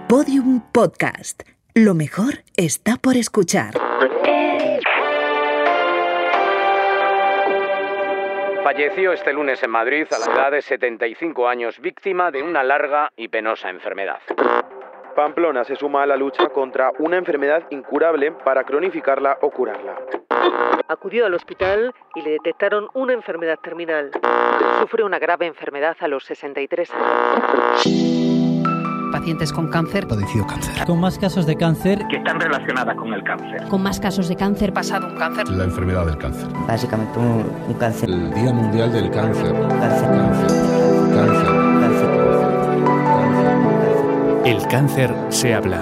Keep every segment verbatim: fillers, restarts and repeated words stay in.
Podium Podcast. Lo mejor está por escuchar. Falleció este lunes en Madrid a la edad de setenta y cinco años, víctima de una larga y penosa enfermedad. Pamplona se suma a la lucha contra una enfermedad incurable para cronificarla o curarla. Acudió al hospital y le detectaron una enfermedad terminal. Sufre una grave enfermedad a los sesenta y tres años. Pacientes con cáncer. Padecido cáncer. Con más casos de cáncer. Que están relacionadas con el cáncer. Con más casos de cáncer. Pasado un cáncer. La enfermedad del cáncer. Básicamente un, un cáncer. El Día Mundial del Cáncer. Cáncer. Cáncer. Cáncer. Cáncer. El cáncer se habla.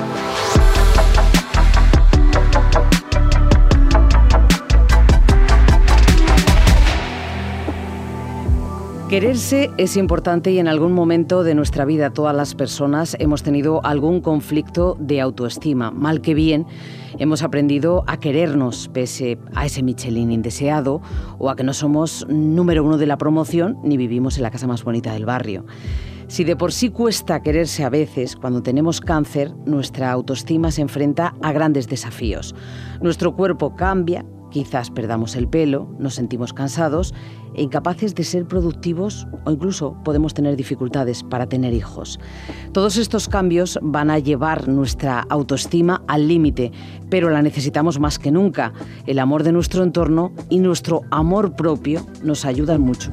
Quererse es importante y en algún momento de nuestra vida todas las personas hemos tenido algún conflicto de autoestima. Mal que bien, hemos aprendido a querernos pese a ese Michelin indeseado o a que no somos número uno de la promoción ni vivimos en la casa más bonita del barrio. Si de por sí cuesta quererse a veces, cuando tenemos cáncer, nuestra autoestima se enfrenta a grandes desafíos. Nuestro cuerpo cambia, quizás perdamos el pelo, nos sentimos cansados e incapaces de ser productivos o incluso podemos tener dificultades para tener hijos. Todos estos cambios van a llevar nuestra autoestima al límite, pero la necesitamos más que nunca. El amor de nuestro entorno y nuestro amor propio nos ayudan mucho.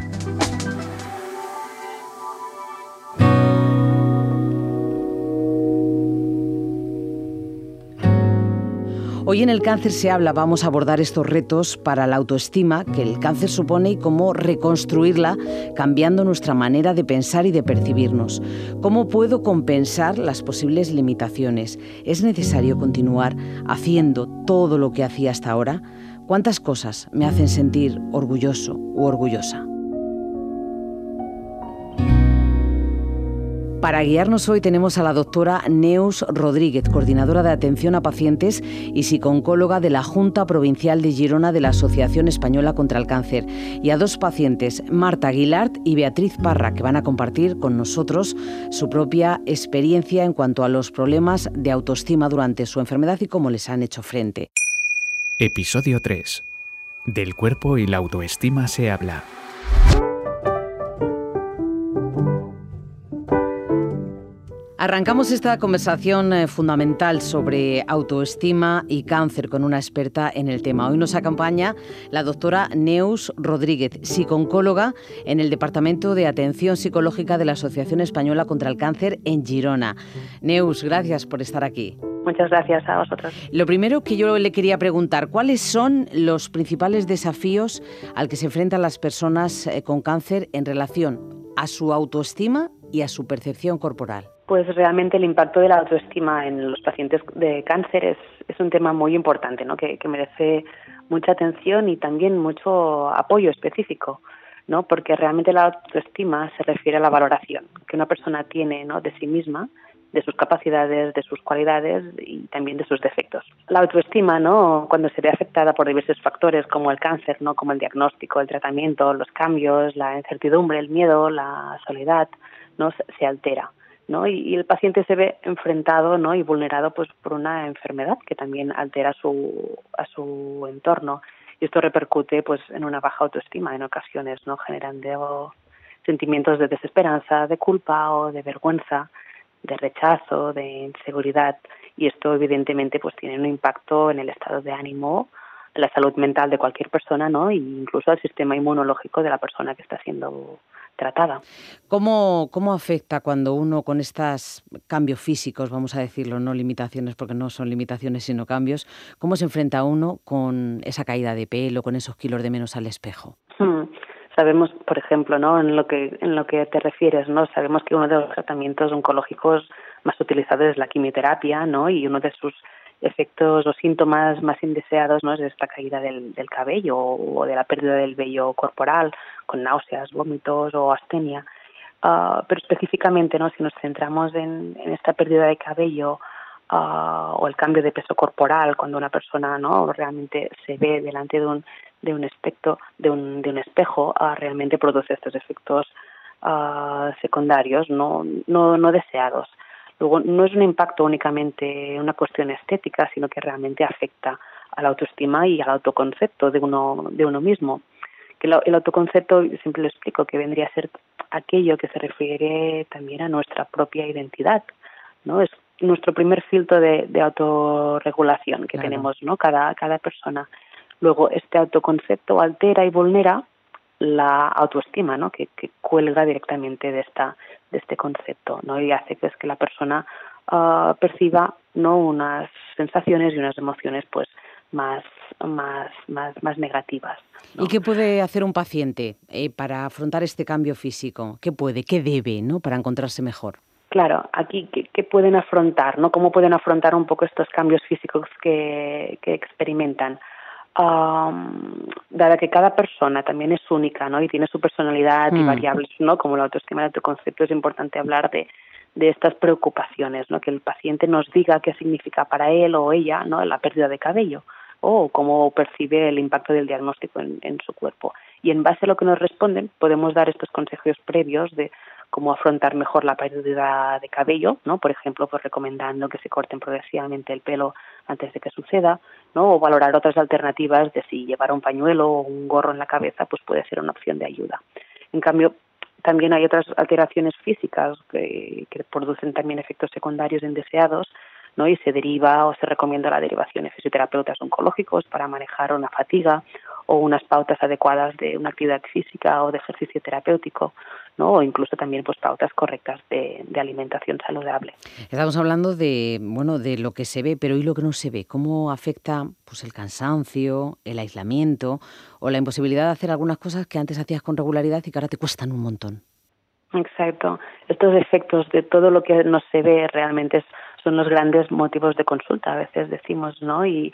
Hoy en El Cáncer se habla, vamos a abordar estos retos para la autoestima que el cáncer supone y cómo reconstruirla cambiando nuestra manera de pensar y de percibirnos. ¿Cómo puedo compensar las posibles limitaciones? ¿Es necesario continuar haciendo todo lo que hacía hasta ahora? ¿Cuántas cosas me hacen sentir orgulloso u orgullosa? Para guiarnos hoy tenemos a la doctora Neus Rodríguez, coordinadora de atención a pacientes y psicooncóloga de la Junta Provincial de Girona de la Asociación Española contra el Cáncer, y a dos pacientes, Marta Aguilart y Beatriz Parra, que van a compartir con nosotros su propia experiencia en cuanto a los problemas de autoestima durante su enfermedad y cómo les han hecho frente. Episodio tres. Del cuerpo y la autoestima se habla. Arrancamos esta conversación eh, fundamental sobre autoestima y cáncer con una experta en el tema. Hoy nos acompaña la doctora Neus Rodríguez, psicooncóloga en el Departamento de Atención Psicológica de la Asociación Española contra el Cáncer en Girona. Neus, gracias por estar aquí. Muchas gracias a vosotros. Lo primero que yo le quería preguntar, ¿cuáles son los principales desafíos al que se enfrentan las personas eh, con cáncer en relación a su autoestima y a su percepción corporal? Pues realmente el impacto de la autoestima en los pacientes de cáncer es, es un tema muy importante, ¿no? que, que merece mucha atención y también mucho apoyo específico, ¿no? Porque realmente la autoestima se refiere a la valoración que una persona tiene, ¿no? de sí misma, de sus capacidades, de sus cualidades y también de sus defectos. La autoestima, ¿no? cuando se ve afectada por diversos factores como el cáncer, ¿no? como el diagnóstico, el tratamiento, los cambios, la incertidumbre, el miedo, la soledad, ¿no? se altera, ¿no? Y, y el paciente se ve enfrentado, ¿no? y vulnerado pues por una enfermedad que también altera su, a su entorno, y esto repercute pues en una baja autoestima en ocasiones, ¿no? generando sentimientos de desesperanza, de culpa o de vergüenza, de rechazo, de inseguridad, y esto evidentemente pues tiene un impacto en el estado de ánimo, en la salud mental de cualquier persona, ¿no? e incluso al sistema inmunológico de la persona que está siendo tratada. ¿Cómo, cómo afecta cuando uno con estos cambios físicos, vamos a decirlo, no limitaciones, porque no son limitaciones sino cambios, cómo se enfrenta uno con esa caída de pelo, con esos kilos de menos al espejo? Hmm. Sabemos, por ejemplo, ¿no? en lo que en lo que te refieres, ¿no? Sabemos que uno de los tratamientos oncológicos más utilizados es la quimioterapia, ¿no? y uno de sus efectos o síntomas más indeseados, ¿no? es esta caída del, del cabello o de la pérdida del vello corporal, con náuseas, vómitos o astenia. Uh, pero específicamente, ¿no? si nos centramos en, en esta pérdida de cabello uh, o el cambio de peso corporal, cuando una persona, ¿no? realmente se ve delante de un de un espectro, de un de un espejo, uh, realmente produce estos efectos uh, secundarios no no no deseados. Luego, no es un impacto únicamente una cuestión estética, sino que realmente afecta a la autoestima y al autoconcepto de uno, de uno mismo. Que el autoconcepto, siempre lo explico, que vendría a ser aquello que se refiere también a nuestra propia identidad, ¿no? Es nuestro primer filtro de, de autorregulación que claro. tenemos, ¿no? Cada, cada persona. Luego, este autoconcepto altera y vulnera la autoestima, ¿no? Que, que cuelga directamente de esta de este concepto, ¿no? Y hace pues, que la persona uh, perciba, ¿no? unas sensaciones y unas emociones pues más más más más negativas, ¿no? ¿Y qué puede hacer un paciente eh, para afrontar este cambio físico? ¿Qué puede, qué debe, ¿no? para encontrarse mejor? Claro, aquí ¿qué, qué pueden afrontar, ¿no? ¿Cómo pueden afrontar un poco estos cambios físicos que, que experimentan? Um, dada que cada persona también es única, ¿no? Y tiene su personalidad mm. y variables, ¿no? Como la autoestima y el autoconcepto, es importante hablar de, de estas preocupaciones, ¿no? Que el paciente nos diga qué significa para él o ella, ¿no? La pérdida de cabello o cómo percibe el impacto del diagnóstico en, en su cuerpo. Y en base a lo que nos responden, podemos dar estos consejos previos de cómo afrontar mejor la pérdida de cabello, ¿no? Por ejemplo, pues recomendando que se corten progresivamente el pelo antes de que suceda, ¿no? O valorar otras alternativas de si llevar un pañuelo o un gorro en la cabeza, pues puede ser una opción de ayuda. En cambio, también hay otras alteraciones físicas que, que producen también efectos secundarios indeseados, ¿no? Y se deriva o se recomienda la derivación de fisioterapeutas oncológicos para manejar una fatiga o unas pautas adecuadas de una actividad física o de ejercicio terapéutico, ¿no? O incluso también pues pautas correctas de, de alimentación saludable. Estamos hablando de bueno de lo que se ve, pero ¿y lo que no se ve? ¿Cómo afecta pues el cansancio, el aislamiento o la imposibilidad de hacer algunas cosas que antes hacías con regularidad y que ahora te cuestan un montón? Exacto. Estos efectos de todo lo que no se ve realmente es, son los grandes motivos de consulta, a veces decimos, ¿no? Y,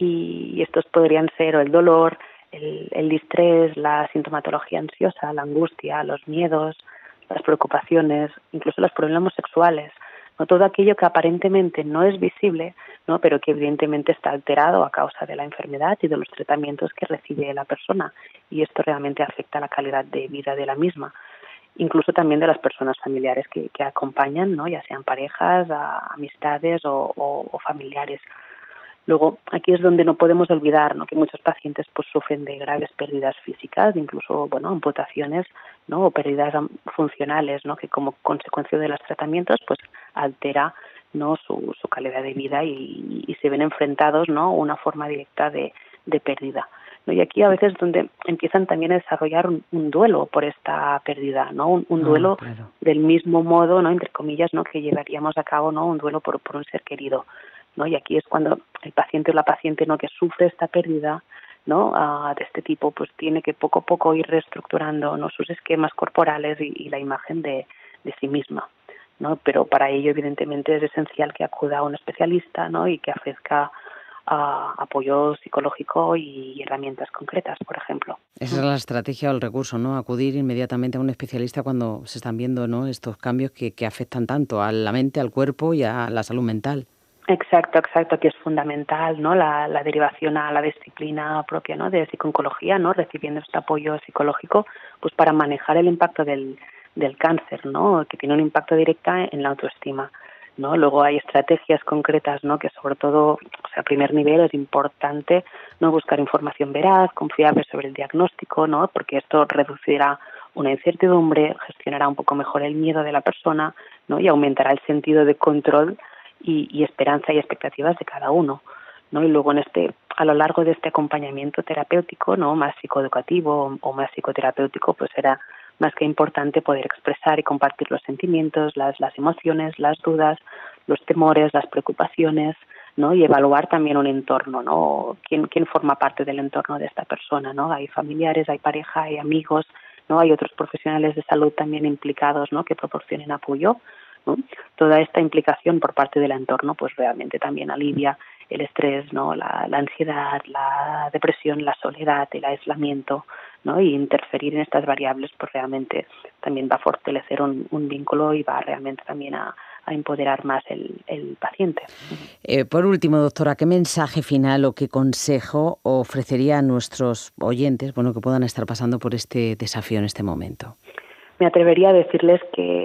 y estos podrían ser o el dolor, el, el distrés, la sintomatología ansiosa, la angustia, los miedos, las preocupaciones, incluso los problemas sexuales, ¿no? Todo aquello que aparentemente no es visible, ¿no? Pero que evidentemente está alterado a causa de la enfermedad y de los tratamientos que recibe la persona, y esto realmente afecta la calidad de vida de la misma. Incluso también de las personas familiares que, que acompañan, ¿no? Ya sean parejas, a, amistades o, o, o familiares. Luego, aquí es donde no podemos olvidar, ¿no? Que muchos pacientes pues sufren de graves pérdidas físicas, incluso, bueno, amputaciones, ¿no? O pérdidas funcionales, ¿no? Que como consecuencia de los tratamientos pues altera, ¿no? su, su calidad de vida y, y se ven enfrentados, ¿no? a una forma directa de, de pérdida, ¿no? Y aquí a veces donde empiezan también a desarrollar un, un duelo por esta pérdida, ¿no? Un, un duelo oh, claro. del mismo modo, ¿no? Entre comillas, ¿no? Que llevaríamos a cabo, ¿no? Un duelo por, por un ser querido, ¿no? Y aquí es cuando el paciente o la paciente, ¿no? Que sufre esta pérdida, ¿no? Uh, de este tipo, pues tiene que poco a poco ir reestructurando, ¿no? Sus esquemas corporales y, y la imagen de, de sí misma, ¿no? Pero para ello, evidentemente, es esencial que acuda a un especialista, ¿no? Y que ofrezca Uh, apoyo psicológico y herramientas concretas, por ejemplo. Esa es la estrategia o el recurso, ¿no? Acudir inmediatamente a un especialista cuando se están viendo, ¿no? Estos cambios que, que afectan tanto a la mente, al cuerpo y a la salud mental. Exacto, exacto, que es fundamental, ¿no? La, la derivación a la disciplina propia, ¿no? De psico-oncología, ¿no? Recibiendo este apoyo psicológico, pues para manejar el impacto del, del cáncer, ¿no? Que tiene un impacto directo en la autoestima, ¿no? Luego hay estrategias concretas, ¿no? Que sobre todo, o sea, a primer nivel es importante, ¿no? Buscar información veraz, confiable sobre el diagnóstico, ¿no? Porque esto reducirá una incertidumbre, gestionará un poco mejor el miedo de la persona, ¿no? Y aumentará el sentido de control y, y esperanza y expectativas de cada uno, ¿no? Y luego en este, a lo largo de este acompañamiento terapéutico, ¿no? Más psicoeducativo o más psicoterapéutico, pues será más que importante poder expresar y compartir los sentimientos, las, las emociones, las dudas, los temores, las preocupaciones, ¿no? Y evaluar también un entorno, ¿no? ¿Quién, quién forma parte del entorno de esta persona, ¿no? Hay familiares, hay pareja, hay amigos, ¿no? Hay otros profesionales de salud también implicados, ¿no? Que proporcionen apoyo, ¿no? Toda esta implicación por parte del entorno, pues realmente también alivia el estrés, ¿no? La, la ansiedad, la depresión, la soledad, el aislamiento, ¿no? Y interferir en estas variables, pues realmente también va a fortalecer un, un vínculo y va realmente también a, a empoderar más el, el paciente. Eh, por último, doctora, ¿qué mensaje final o qué consejo ofrecería a nuestros oyentes, bueno, que puedan estar pasando por este desafío en este momento? Me atrevería a decirles que,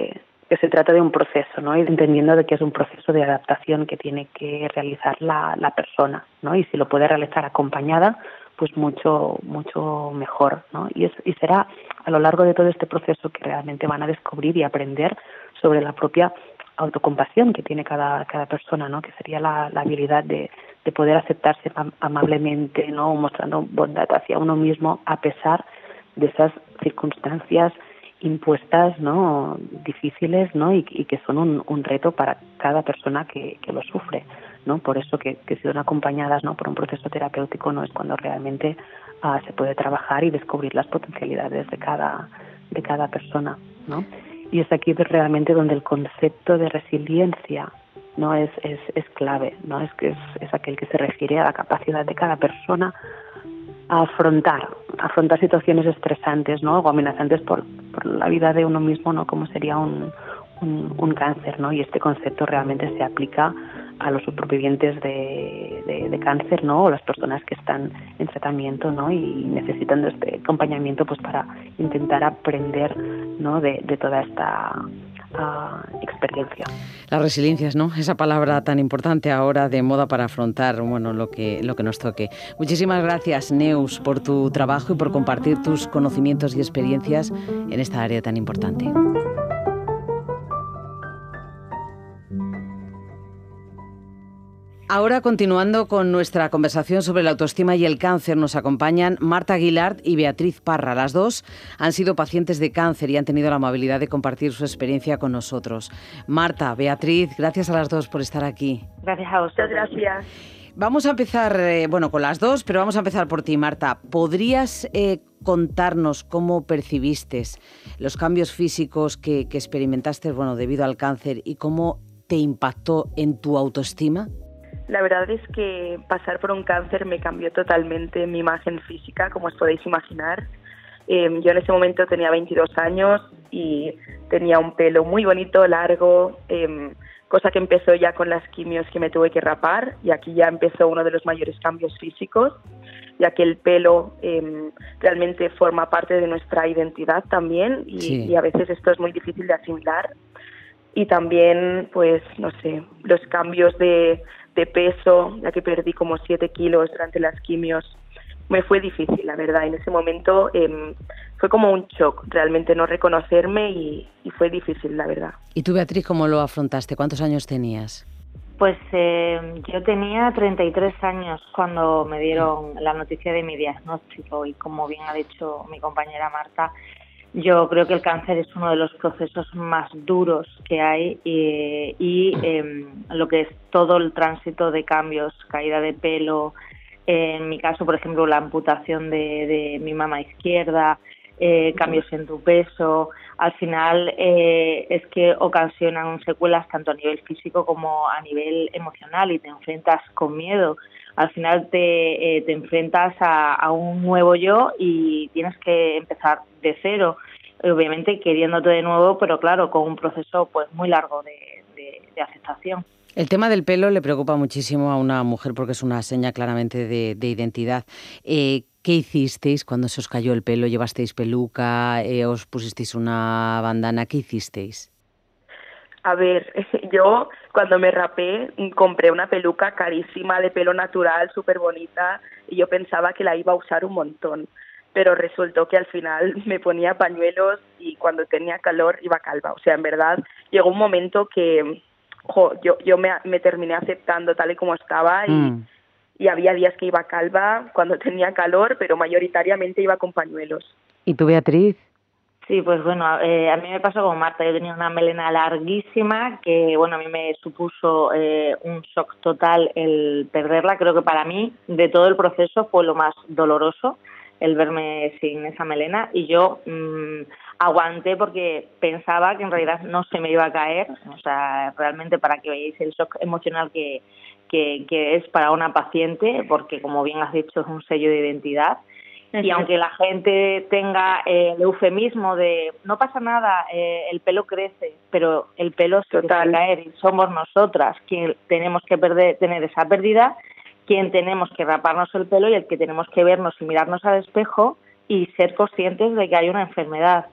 que se trata de un proceso, ¿no? Y entendiendo de que es un proceso de adaptación que tiene que realizar la, la persona, ¿no? Y si lo puede realizar acompañada, pues mucho mucho mejor, ¿no? Y, es, y será a lo largo de todo este proceso que realmente van a descubrir y aprender sobre la propia autocompasión que tiene cada cada persona, ¿no? Que sería la, la habilidad de, de poder aceptarse amablemente, ¿no? Mostrando bondad hacia uno mismo a pesar de esas circunstancias impuestas, ¿no? Difíciles, ¿no? Y, y que son un, un reto para cada persona que, que lo sufre, ¿no? Por eso que, que si son acompañadas, ¿no? por un proceso terapéutico, no es cuando realmente uh, se puede trabajar y descubrir las potencialidades de cada de cada persona, ¿no? Y es aquí realmente donde el concepto de resiliencia, no es es, es clave, no es que es, es aquel que se refiere a la capacidad de cada persona a afrontar, afrontar situaciones estresantes, ¿no? O amenazantes por, por la vida de uno mismo, ¿no? Como sería un, un, un cáncer, ¿no? Y este concepto realmente se aplica a los supervivientes de, de, de cáncer, ¿no? O las personas que están en tratamiento, ¿no? Y necesitan de este acompañamiento, pues para intentar aprender, ¿no? De, de toda esta uh, experiencia. Las resiliencias, ¿no? Esa palabra tan importante ahora de moda para afrontar, bueno, lo que lo que nos toque. Muchísimas gracias, Neus, por tu trabajo y por compartir tus conocimientos y experiencias en esta área tan importante. Ahora, continuando con nuestra conversación sobre la autoestima y el cáncer, nos acompañan Marta Guilart y Beatriz Parra. Las dos han sido pacientes de cáncer y han tenido la amabilidad de compartir su experiencia con nosotros. Marta, Beatriz, gracias a las dos por estar aquí. Gracias a vosotros. Gracias. Vamos a empezar, eh, bueno, con las dos, pero vamos a empezar por ti, Marta. ¿Podrías eh, contarnos cómo percibiste los cambios físicos que, que experimentaste, bueno, debido al cáncer y cómo te impactó en tu autoestima? La verdad es que pasar por un cáncer me cambió totalmente mi imagen física, como os podéis imaginar. Eh, yo en ese momento tenía veintidós años y tenía un pelo muy bonito, largo, eh, cosa que empezó ya con las quimios que me tuve que rapar, y aquí ya empezó uno de los mayores cambios físicos, ya que el pelo eh, realmente forma parte de nuestra identidad también y, sí. y a veces esto es muy difícil de asimilar. Y también, pues, no sé, los cambios de... de peso, ya que perdí como siete kilos durante las quimios, me fue difícil, la verdad. En ese momento eh, fue como un shock, realmente no reconocerme y, y fue difícil, la verdad. ¿Y tú, Beatriz, cómo lo afrontaste? ¿Cuántos años tenías? Pues eh, yo tenía treinta y tres años cuando me dieron la noticia de mi diagnóstico y, como bien ha dicho mi compañera Marta, yo creo que el cáncer es uno de los procesos más duros que hay y, y eh, lo que es todo el tránsito de cambios, caída de pelo, eh, en mi caso, por ejemplo, la amputación de, de mi mama izquierda, eh, cambios en tu peso, al final eh, es que ocasionan secuelas tanto a nivel físico como a nivel emocional y te enfrentas con miedo. Al final te, eh, te enfrentas a, a un nuevo yo y tienes que empezar de cero, obviamente queriéndote de nuevo, pero claro, con un proceso pues muy largo de, de, de aceptación. El tema del pelo le preocupa muchísimo a una mujer porque es una seña claramente de, de identidad. Eh, ¿Qué hicisteis cuando se os cayó el pelo? ¿Llevasteis peluca? Eh, ¿Os pusisteis una bandana? ¿Qué hicisteis? A ver, yo cuando me rapé compré una peluca carísima de pelo natural, súper bonita, y yo pensaba que la iba a usar un montón, pero resultó que al final me ponía pañuelos y cuando tenía calor iba calva. O sea, en verdad llegó un momento que jo, yo, yo me, me terminé aceptando tal y como estaba y, mm. y había días que iba calva cuando tenía calor, pero mayoritariamente iba con pañuelos. ¿Y tú, Beatriz? Sí, pues bueno, eh, a mí me pasó con Marta. Yo tenía una melena larguísima que, bueno, a mí me supuso eh, un shock total el perderla. Creo que para mí, de todo el proceso, fue lo más doloroso el verme sin esa melena. Y yo mmm, aguanté porque pensaba que en realidad no se me iba a caer. O sea, realmente para que veáis el shock emocional que, que, que es para una paciente, porque como bien has dicho, es un sello de identidad. Y aunque la gente tenga eh, el eufemismo de no pasa nada, eh, el pelo crece, pero el pelo se va a caer y somos nosotras quien tenemos que perder, tener esa pérdida, quien tenemos que raparnos el pelo y el que tenemos que vernos y mirarnos al espejo y ser conscientes de que hay una enfermedad.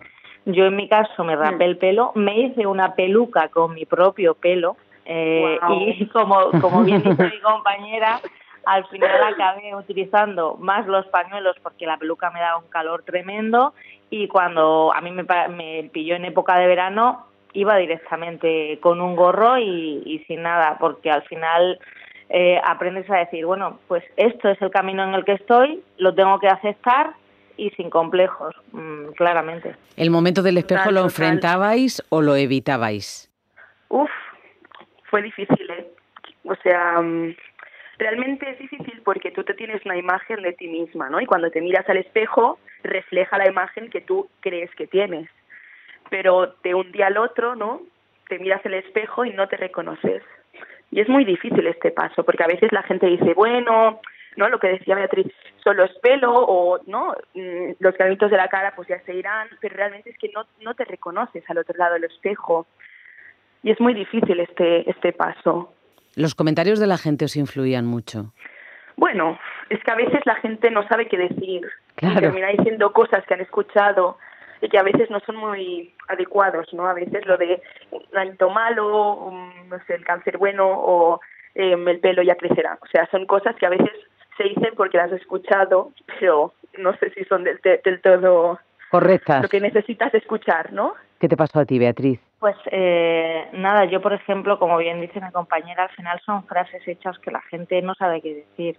Yo en mi caso me rapé el pelo, me hice una peluca con mi propio pelo eh, wow. y como, como bien dice mi compañera, al final acabé utilizando más los pañuelos porque la peluca me daba un calor tremendo y cuando a mí me, me pilló en época de verano iba directamente con un gorro y, y sin nada, porque al final eh, aprendes a decir, bueno, pues esto es el camino en el que estoy, lo tengo que aceptar y sin complejos, mmm, claramente. ¿El momento del espejo total, lo total. enfrentabais o lo evitabais? Uf, fue difícil, ¿eh? O sea, um, realmente es difícil porque tú te tienes una imagen de ti misma, ¿no? Y cuando te miras al espejo, refleja la imagen que tú crees que tienes. Pero de un día al otro, ¿no? Te miras al espejo y no te reconoces. Y es muy difícil este paso, porque a veces la gente dice, bueno, ¿no? Lo que decía Beatriz, solo es pelo o no, los granitos de la cara pues ya se irán, pero realmente es que no, no te reconoces al otro lado del espejo y es muy difícil este, este paso. ¿Los comentarios de la gente os influían mucho? Bueno, es que a veces la gente no sabe qué decir, claro. Y termina diciendo cosas que han escuchado y que a veces no son muy adecuados, ¿no? A veces lo de un granito malo, un, no sé, el cáncer bueno o eh, el pelo ya crecerá, o sea, son cosas que a veces se dicen porque las has escuchado, pero no sé si son del, del todo correctas. Lo que necesitas escuchar, ¿no? ¿Qué te pasó a ti, Beatriz? Pues eh, nada, yo por ejemplo, como bien dice mi compañera, al final son frases hechas que la gente no sabe qué decir.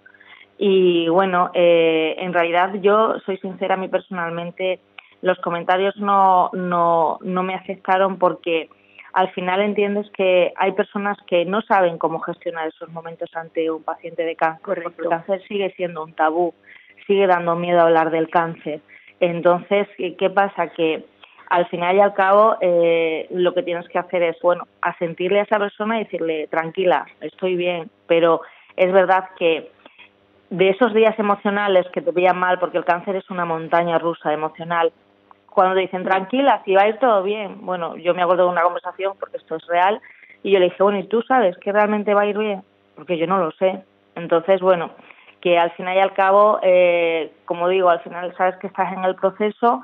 Y bueno, eh, en realidad yo soy sincera, a mí personalmente los comentarios no, no, no me afectaron porque al final entiendes que hay personas que no saben cómo gestionar esos momentos ante un paciente de cáncer. Correcto. Porque el cáncer sigue siendo un tabú, sigue dando miedo a hablar del cáncer. Entonces, ¿qué pasa? Que al final y al cabo eh, lo que tienes que hacer es, bueno, asentirle a esa persona y decirle, tranquila, estoy bien, pero es verdad que de esos días emocionales que te pillan mal, porque el cáncer es una montaña rusa emocional, cuando te dicen, tranquila, si va a ir todo bien. Bueno, yo me acuerdo de una conversación, porque esto es real, y yo le dije, bueno, ¿y tú sabes que realmente va a ir bien? Porque yo no lo sé. Entonces, bueno, que al final y al cabo, eh, como digo, al final sabes que estás en el proceso,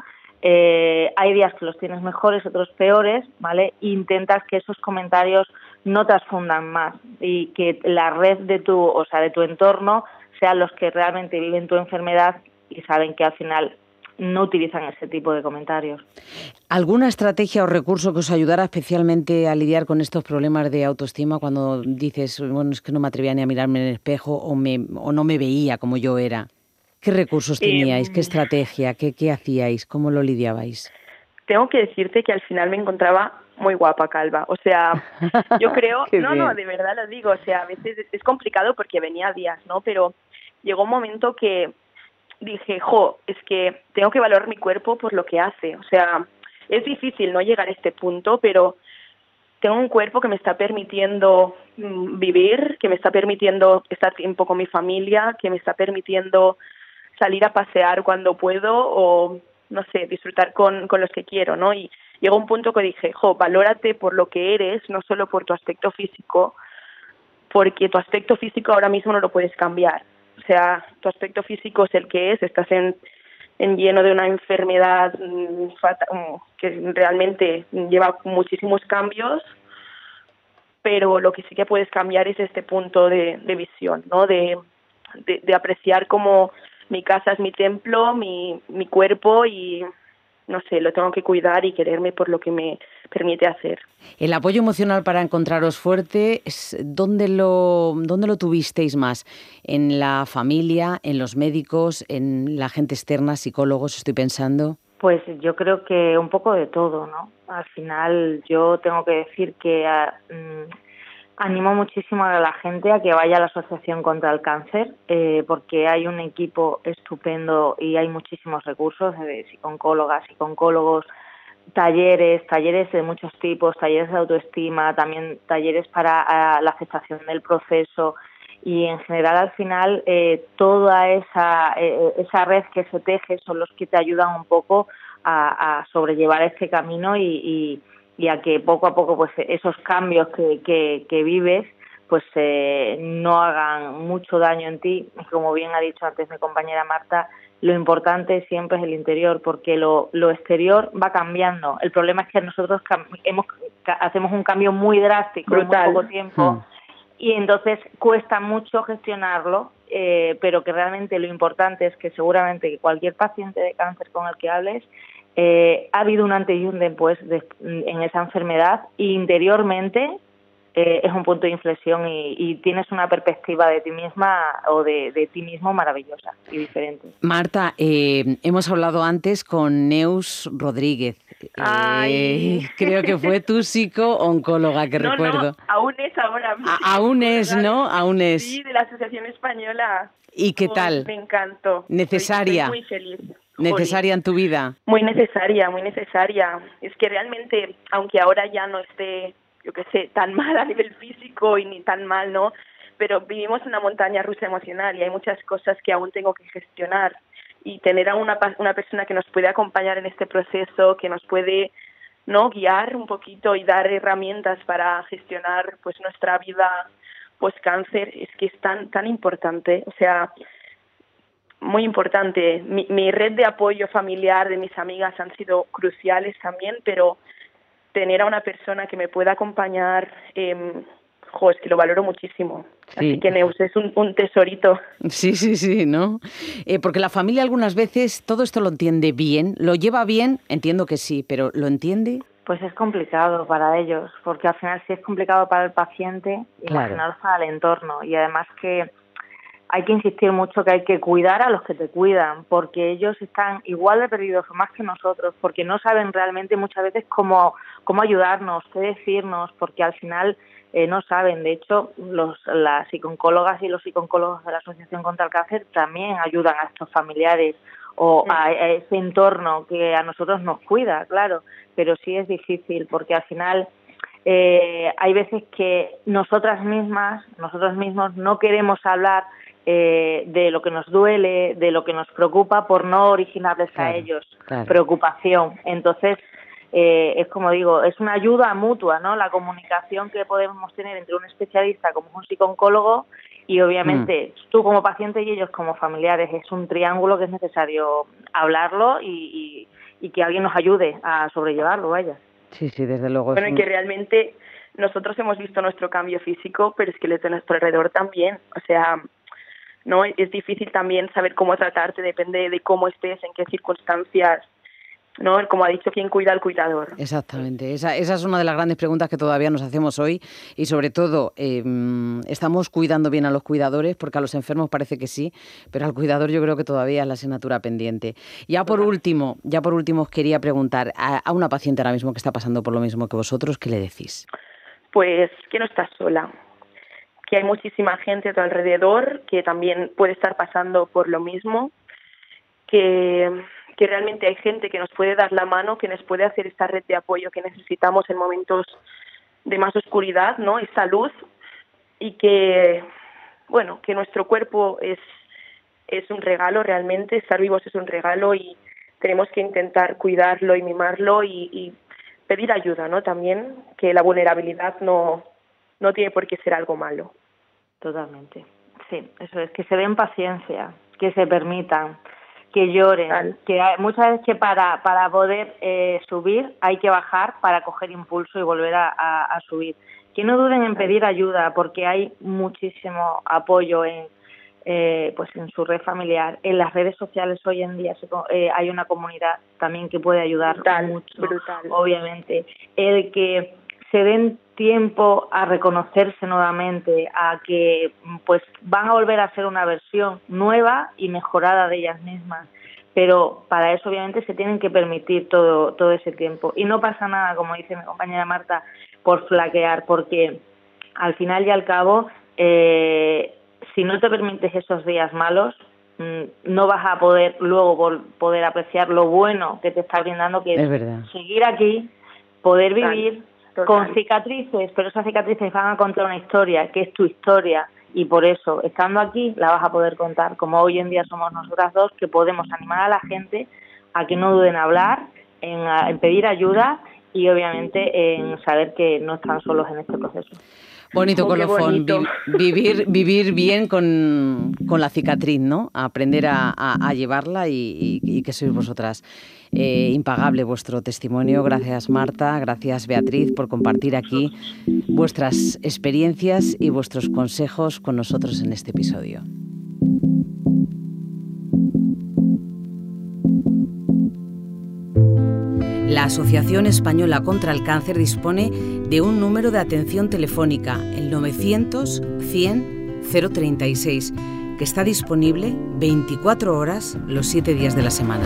eh, hay días que los tienes mejores, otros peores, ¿vale? E intentas que esos comentarios no te afundan más y que la red de tu, o sea, de tu entorno sean los que realmente viven tu enfermedad y saben que al final no utilizan ese tipo de comentarios. ¿Alguna estrategia o recurso que os ayudara especialmente a lidiar con estos problemas de autoestima cuando dices, bueno, es que no me atrevía ni a mirarme en el espejo o, me, o no me veía como yo era? ¿Qué recursos teníais? Eh, ¿Qué estrategia? ¿Qué, qué hacíais? ¿Cómo lo lidiabais? Tengo que decirte que al final me encontraba muy guapa calva. O sea, yo creo... no, bien. no, de verdad lo digo. O sea, a veces es complicado porque venía días, ¿no? Pero llegó un momento que dije, jo, es que tengo que valorar mi cuerpo por lo que hace. O sea, es difícil no llegar a este punto, pero tengo un cuerpo que me está permitiendo mm, vivir, que me está permitiendo estar tiempo con mi familia, que me está permitiendo salir a pasear cuando puedo o, no sé, disfrutar con, con los que quiero, ¿no? Y llegó un punto que dije, jo, valórate por lo que eres, no solo por tu aspecto físico, porque tu aspecto físico ahora mismo no lo puedes cambiar. O sea, tu aspecto físico es el que es, estás en, en lleno de una enfermedad mmm, fata, mmm, que realmente lleva muchísimos cambios, pero lo que sí que puedes cambiar es este punto de, de visión, ¿no? De, de, de apreciar como mi casa es mi templo, mi, mi cuerpo y, no sé, lo tengo que cuidar y quererme por lo que me permite hacer. El apoyo emocional para encontraros fuerte, ¿dónde lo, dónde lo tuvisteis más? ¿En la familia, en los médicos, en la gente externa, psicólogos, estoy pensando? Pues yo creo que un poco de todo, ¿no? Al final yo tengo que decir que uh, animo muchísimo a la gente a que vaya a la Asociación contra el Cáncer, eh, porque hay un equipo estupendo y hay muchísimos recursos de psicólogas, psicólogos, talleres, talleres de muchos tipos, talleres de autoestima, también talleres para uh, la aceptación del proceso y en general al final eh, toda esa, eh, esa red que se teje son los que te ayudan un poco a, a sobrellevar este camino y, y, y a que poco a poco pues esos cambios que, que, que vives pues eh, no hagan mucho daño en ti. Como bien ha dicho antes mi compañera Marta, lo importante siempre es el interior, porque lo, lo exterior va cambiando. El problema es que nosotros cam- hemos, ca- hacemos un cambio muy drástico Brutal. en muy poco tiempo, mm. y entonces cuesta mucho gestionarlo, eh, pero que realmente lo importante es que seguramente que cualquier paciente de cáncer con el que hables, eh, ha habido un antes y un después de, en esa enfermedad, e interiormente eh, es un punto de inflexión y, y tienes una perspectiva de ti misma o de, de ti mismo maravillosa y diferente. Marta, eh, hemos hablado antes con Neus Rodríguez. Ay. Eh, creo que fue tu psico-oncóloga, que no, recuerdo. No, aún es ahora. A, aún es, ¿no? Aún es. Sí, de la Asociación Española. ¿Y qué oh, tal? Me encantó. Necesaria. Estoy muy feliz. Necesaria en tu vida. Muy necesaria, muy necesaria. Es que realmente, aunque ahora ya no esté, yo qué sé, tan mal a nivel físico y ni tan mal, ¿no? Pero vivimos una montaña rusa emocional y hay muchas cosas que aún tengo que gestionar. Y tener a una, una persona que nos puede acompañar en este proceso, que nos puede, ¿no?, guiar un poquito y dar herramientas para gestionar pues nuestra vida post-cáncer, es que es tan, tan importante. O sea, muy importante. Mi, mi red de apoyo familiar de mis amigas han sido cruciales también, pero tener a una persona que me pueda acompañar, eh, jo, es que lo valoro muchísimo. Sí. Así que Neus es un, un tesorito. Sí, sí, sí, ¿no? Eh, porque la familia algunas veces todo esto lo entiende bien, lo lleva bien, entiendo que sí, pero ¿lo entiende? Pues es complicado para ellos, porque al final sí es complicado para el paciente, claro, imaginaros para el entorno, y además que hay que insistir mucho que hay que cuidar a los que te cuidan, porque ellos están igual de perdidos o más que nosotros, porque no saben realmente muchas veces cómo, cómo ayudarnos, qué decirnos, porque al final eh, no saben. De hecho, los, las psicooncólogas y los psicooncólogos de la Asociación contra el Cáncer también ayudan a estos familiares o a, a ese entorno que a nosotros nos cuida, claro, pero sí es difícil, porque al final eh, hay veces que nosotras mismas, nosotros mismos no queremos hablar Eh, de lo que nos duele, de lo que nos preocupa, por no originarles claro, a ellos claro. preocupación. Entonces, eh, es como digo, es una ayuda mutua, ¿no? La comunicación que podemos tener entre un especialista como un psicooncólogo y obviamente mm. tú como paciente y ellos como familiares. Es un triángulo que es necesario hablarlo y, y, y que alguien nos ayude a sobrellevarlo, vaya. Sí, sí, desde luego. Bueno, es y un... que realmente nosotros hemos visto nuestro cambio físico, pero es que los de nuestro alrededor también. O sea, no es difícil también saber cómo tratarte, depende de cómo estés, en qué circunstancias, ¿no? Como ha dicho, ¿quién cuida al cuidador? Exactamente, esa, esa es una de las grandes preguntas que todavía nos hacemos hoy y sobre todo, eh, ¿estamos cuidando bien a los cuidadores? Porque a los enfermos parece que sí, pero al cuidador yo creo que todavía es la asignatura pendiente. Ya por último, ya por último os quería preguntar a, a una paciente ahora mismo que está pasando por lo mismo que vosotros, ¿qué le decís? Pues que no estás sola, que hay muchísima gente a tu alrededor que también puede estar pasando por lo mismo, que, que realmente hay gente que nos puede dar la mano, que nos puede hacer esta red de apoyo que necesitamos en momentos de más oscuridad, ¿no? Esta luz, y que, bueno, que nuestro cuerpo es, es un regalo realmente, estar vivos es un regalo y tenemos que intentar cuidarlo y mimarlo y, y pedir ayuda, ¿no? También, que la vulnerabilidad no, no tiene por qué ser algo malo. Totalmente, sí, eso es, que se den paciencia, que se permitan, que lloren, Tal. que hay, muchas veces que para, para poder eh, subir hay que bajar para coger impulso y volver a, a, a subir. Que no duden en pedir ayuda, porque hay muchísimo apoyo en, eh, pues en su red familiar, en las redes sociales hoy en día se, eh, hay una comunidad también que puede ayudar brutal, mucho, brutal. Obviamente, el que se den tiempo a reconocerse nuevamente, a que pues van a volver a ser una versión nueva y mejorada de ellas mismas, pero para eso obviamente se tienen que permitir todo todo ese tiempo y no pasa nada, como dice mi compañera Marta, por flaquear, porque al final y al cabo eh, si no te permites esos días malos no vas a poder luego poder apreciar lo bueno que te está brindando, que es verdad. Seguir aquí, poder vivir Total. Total. Con cicatrices, pero esas cicatrices van a contar una historia, que es tu historia, y por eso, estando aquí, la vas a poder contar, como hoy en día somos nosotras dos, que podemos animar a la gente a que no duden en hablar, en, en pedir ayuda y obviamente en saber que no están solos en este proceso. Bonito Oh, colofón, bonito. vi- vivir, vivir bien con, con la cicatriz, ¿no? Aprender a, a, a llevarla y, y, y que sois vosotras. Eh, impagable vuestro testimonio. Gracias, Marta. Gracias, Beatriz, por compartir aquí vuestras experiencias y vuestros consejos con nosotros en este episodio. La Asociación Española contra el Cáncer dispone de un número de atención telefónica, el novecientos cien cero treinta y seis, que está disponible veinticuatro horas los siete días de la semana.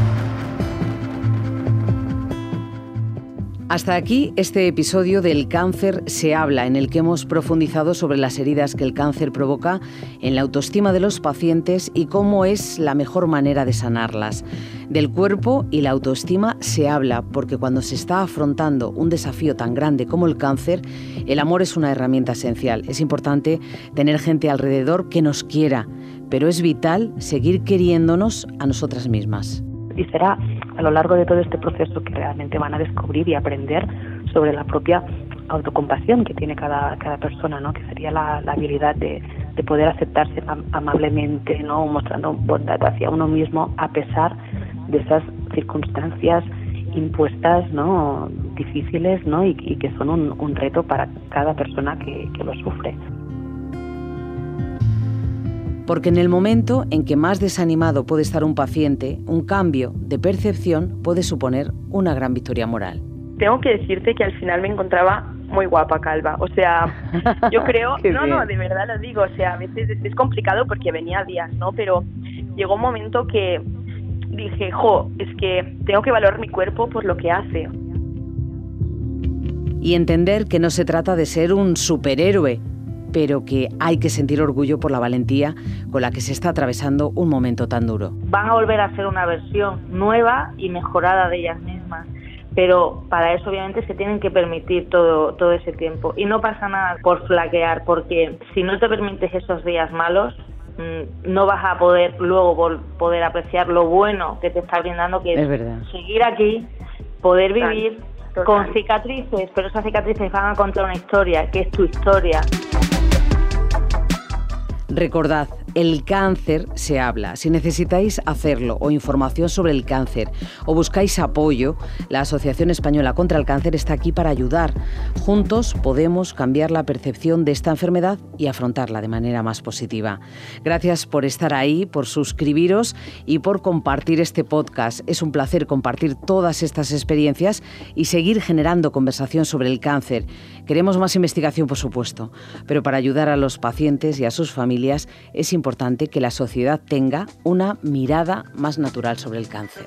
Hasta aquí este episodio del Cáncer se habla, en el que hemos profundizado sobre las heridas que el cáncer provoca en la autoestima de los pacientes y cómo es la mejor manera de sanarlas. Del cuerpo y la autoestima se habla porque cuando se está afrontando un desafío tan grande como el cáncer, el amor es una herramienta esencial. Es importante tener gente alrededor que nos quiera, pero es vital seguir queriéndonos a nosotras mismas. Y será a lo largo de todo este proceso que realmente van a descubrir y aprender sobre la propia autocompasión que tiene cada, cada persona, ¿no? Que sería la, la habilidad de, de poder aceptarse am- amablemente, ¿no? Mostrando bondad hacia uno mismo a pesar de esas circunstancias impuestas, ¿no? Difíciles, ¿no? Y, y que son un, un reto para cada persona que, que lo sufre. Porque en el momento en que más desanimado puede estar un paciente, un cambio de percepción puede suponer una gran victoria moral. Tengo que decirte que al final me encontraba muy guapa calva, o sea, yo creo, no, no, de verdad lo digo, o sea, a veces es, es complicado porque venía días, ¿no? Pero llegó un momento que dije, jo, es que tengo que valorar mi cuerpo por lo que hace. Y entender que no se trata de ser un superhéroe, pero que hay que sentir orgullo por la valentía con la que se está atravesando un momento tan duro. Van a volver a ser una versión nueva y mejorada de ellas mismas, pero para eso obviamente se tienen que permitir todo, todo ese tiempo. Y no pasa nada por flaquear, porque si no te permites esos días malos, no vas a poder luego poder apreciar lo bueno que te está brindando, que es es verdad. Seguir aquí, poder vivir Total. con cicatrices, pero esas cicatrices van a contar una historia, que es tu historia. Recordad, el cáncer se habla. Si necesitáis hacerlo o información sobre el cáncer o buscáis apoyo, la Asociación Española contra el Cáncer está aquí para ayudar. Juntos podemos cambiar la percepción de esta enfermedad y afrontarla de manera más positiva. Gracias por estar ahí, por suscribiros y por compartir este podcast. Es un placer compartir todas estas experiencias y seguir generando conversación sobre el cáncer. Queremos más investigación, por supuesto, pero para ayudar a los pacientes y a sus familias es importante que la sociedad tenga una mirada más natural sobre el cáncer.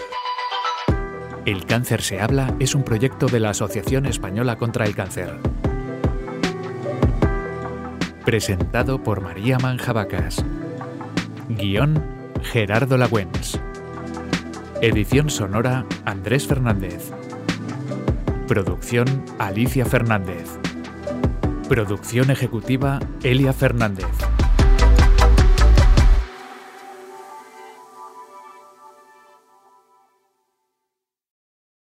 El Cáncer se habla es un proyecto de la Asociación Española contra el Cáncer. Presentado por María Manjabacas. Guión, Gerardo Lagüens. Edición sonora, Andrés Fernández. Producción, Alicia Fernández. Producción ejecutiva, Elia Fernández.